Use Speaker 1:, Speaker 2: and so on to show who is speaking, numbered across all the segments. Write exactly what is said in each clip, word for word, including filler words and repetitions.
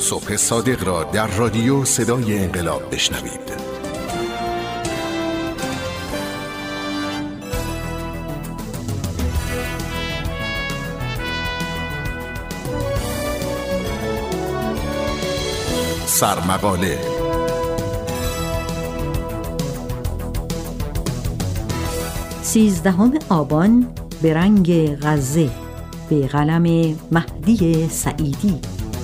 Speaker 1: صبح صادق را در رادیو صدای انقلاب بشنوید. سرمقاله
Speaker 2: سیزدهم آبان به رنگ غزه، به قلم مهدی سعیدی.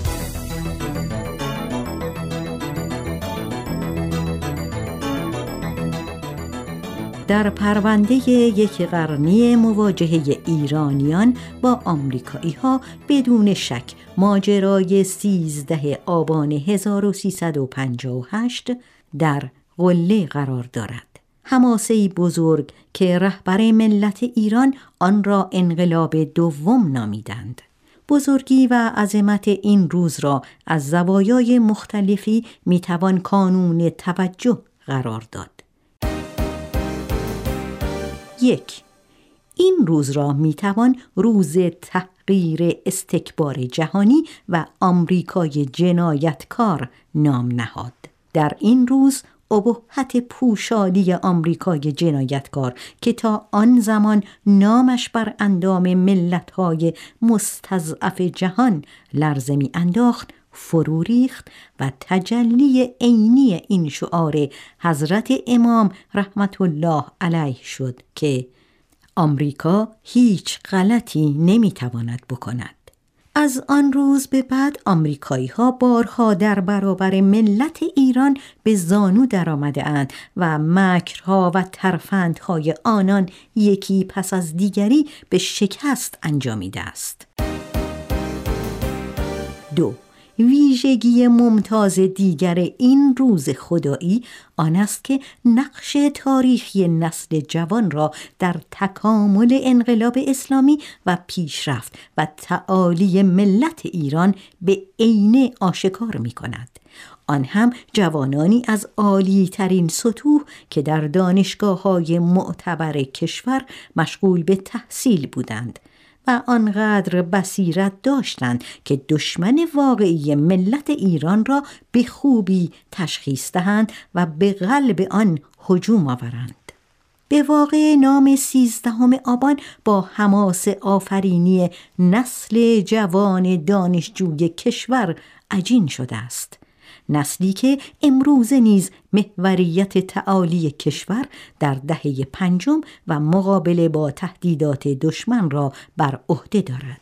Speaker 2: در پرونده یک قرنی مواجهه ایرانیان با آمریکایی ها بدون شک ماجرای سیزده آبان هزار و سیصد و پنجاه و هشت در قله قرار دارد. حماسه‌ای بزرگ که رهبر ملت ایران آن را انقلاب دوم نامیدند. بزرگی و عظمت این روز را از زوایای مختلفی میتوان کانون توجه قرار داد. یک، این روز را میتوان روز تحقیر استکبار جهانی و آمریکای جنایتکار نام نهاد. در این روز ابهت پوشالی آمریکای جنایتکار که تا آن زمان نامش بر اندام ملت‌های مستضعف جهان لرزه می انداخت فرو ریخت و تجلی عینی این شعار حضرت امام رحمت الله علیه شد که آمریکا هیچ غلطی نمیتواند بکند. از آن روز به بعد آمریکایی ها بارها در برابر ملت ایران به زانو در آمده اند و مکرها و ترفندهای آنان یکی پس از دیگری به شکست انجامیده است. دو، ویژگی ممتاز دیگر این روز خدایی آن است که نقش تاریخی نسل جوان را در تکامل انقلاب اسلامی و پیشرفت و تعالی ملت ایران به عینه آشکار می کند. آن هم جوانانی از عالی ترین سطوح که در دانشگاه‌های معتبر کشور مشغول به تحصیل بودند و آنقدر بصیرت داشتند که دشمن واقعی ملت ایران را به خوبی تشخیص دهند و به قلب آن هجوم آورند. به واقع نام سیزدهم آبان با حماس آفرینی نسل جوان دانشجوی کشور عجین شده است. نسلی که امروز نیز محوریت تعالی کشور در دهه پنجم و مقابله با تهدیدات دشمن را بر عهده دارد.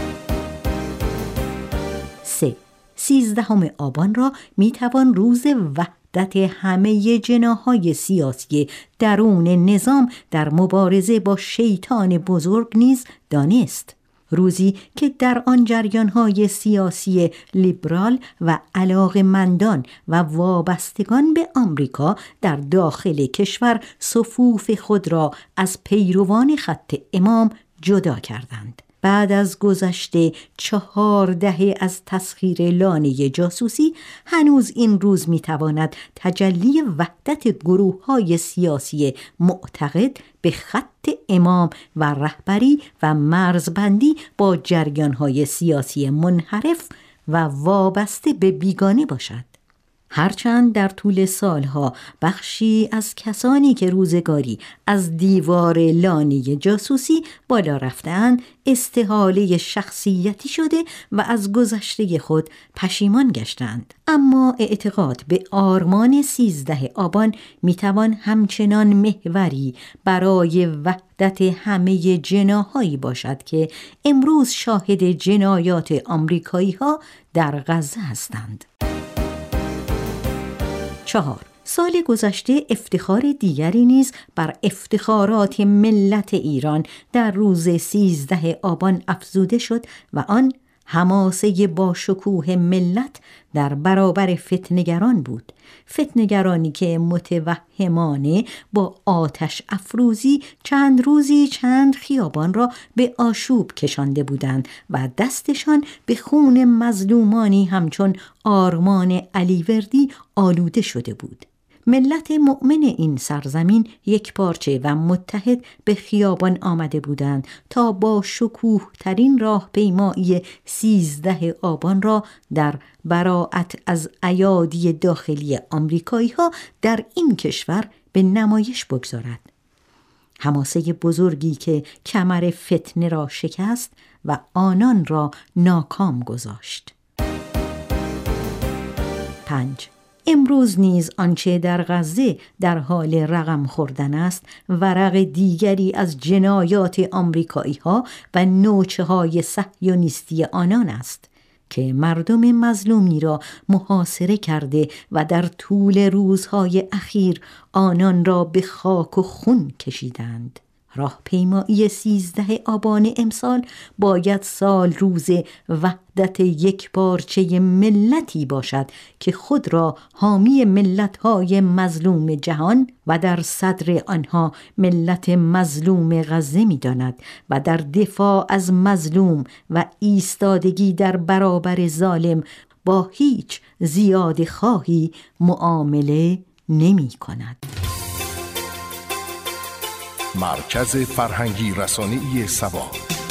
Speaker 2: سه، سیزدهم آبان را میتوان روز وحدت همه جناح‌های سیاسی درون نظام در مبارزه با شیطان بزرگ نیز دانست. روزی که در آن جریان‌های سیاسی لیبرال و علاقه‌مندان و وابستگان به آمریکا در داخل کشور صفوف خود را از پیروان خط امام جدا کردند. بعد از گذشته چهار دهه از تسخیر لانه جاسوسی هنوز این روز میتواند تجلی وحدت گروه‌های سیاسی معتقد به خط امام و رهبری و مرزبندی با جریان‌های سیاسی منحرف و وابسته به بیگانه باشد. هرچند در طول سالها بخشی از کسانی که روزگاری از دیوار لانه جاسوسی بالا رفتند استحاله شخصیتی شده و از گذشته خود پشیمان گشتند، اما اعتقاد به آرمان سیزده آبان میتوان همچنان محوری برای وحدت همه جناحایی باشد که امروز شاهد جنایات آمریکایی ها در غزه هستند. چهار، سال گذشته افتخار دیگری نیز بر افتخارات ملت ایران در روز سیزده آبان افزوده شد و آن حماسه با شکوه ملت در برابر فتنگران بود. فتنگرانی که متوهمانه با آتش افروزی چند روزی چند خیابان را به آشوب کشانده بودند و دستشان به خون مظلومانی همچون آرمان علیوردی آلوده شده بود. ملت مؤمن این سرزمین یک پارچه و متحد به خیابان آمده بودند تا با شکوه ترین راهپیمایی سیزده آبان را در براءت از ایادی داخلی آمریکایی ها در این کشور به نمایش بگذارد. حماسه بزرگی که کمر فتنه را شکست و آنان را ناکام گذاشت. پنج. امروز نیز آنچه در غزه در حال رقم خوردن است ورق دیگری از جنایات آمریکایی ها و نوچه های صهیونیستی آنان است که مردم مظلومی را محاصره کرده و در طول روزهای اخیر آنان را به خاک و خون کشیدند. راهپیمایی سیزده آبان امسال باید سال روز وحدت یک پارچه ملتی باشد که خود را حامی ملت‌های مظلوم جهان و در صدر آنها ملت مظلوم غزه می‌داند و در دفاع از مظلوم و ایستادگی در برابر ظالم با هیچ زیاده خواهی معامله نمی‌کند.
Speaker 1: مرکز فرهنگی رسانه‌ای سبا.